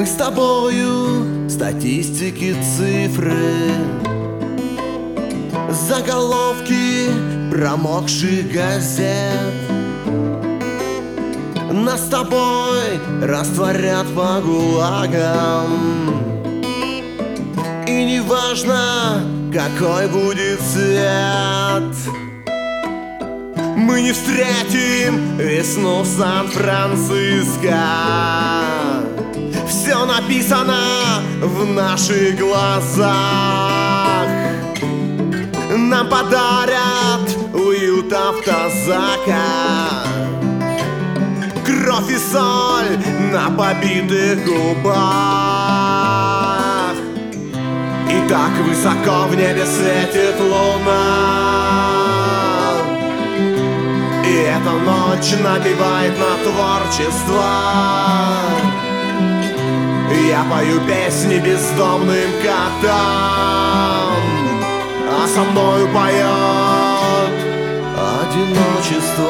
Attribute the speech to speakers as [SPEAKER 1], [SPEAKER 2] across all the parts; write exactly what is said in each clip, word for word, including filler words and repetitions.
[SPEAKER 1] Мы с тобою статистики, цифры, заголовки промокших газет. Нас с тобой растворят по гулагам, и неважно, какой будет цвет. Мы не встретим весну в Сан-Франциско. Все написано в наших глазах. Нам подарят уют автозака, кровь и соль на побитых губах. И так высоко в небе светит луна, и эта ночь набивает на творчество. Я пою песни бездомным котам, а со мною поет одиночество.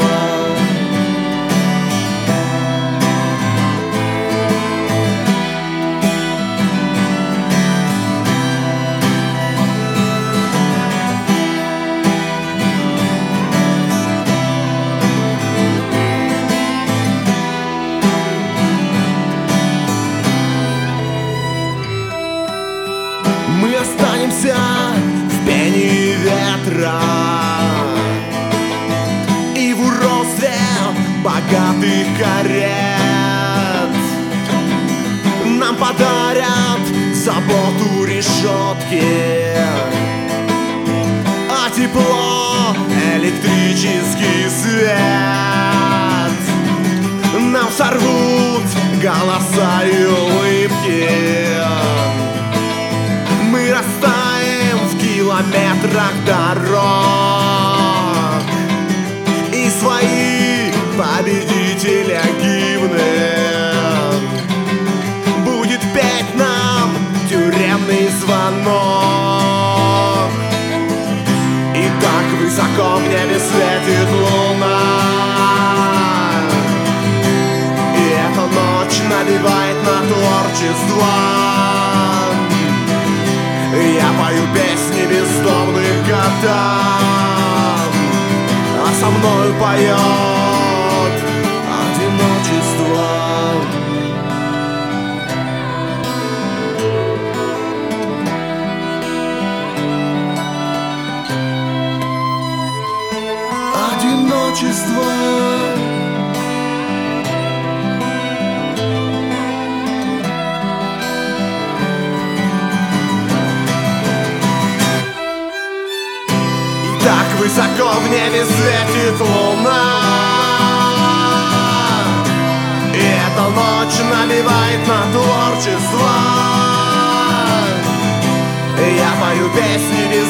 [SPEAKER 1] Мы останемся в пении ветра и в уродстве богатых карет. Нам подарят заботу решетки, а тепло электрический свет. Нам сорвут голоса и улыбки. Мы растаем в километрах дорог, и свои победителя гимны будет петь нам тюремный звонок. И так высоко в небе светит луна, и эта ночь набивает на творчество. Я пою песни бездомным котам, а со мною поет одиночество. Одиночество. Так высоко в небе светит луна, и эта ночь набивает на творчество. Я пою песни без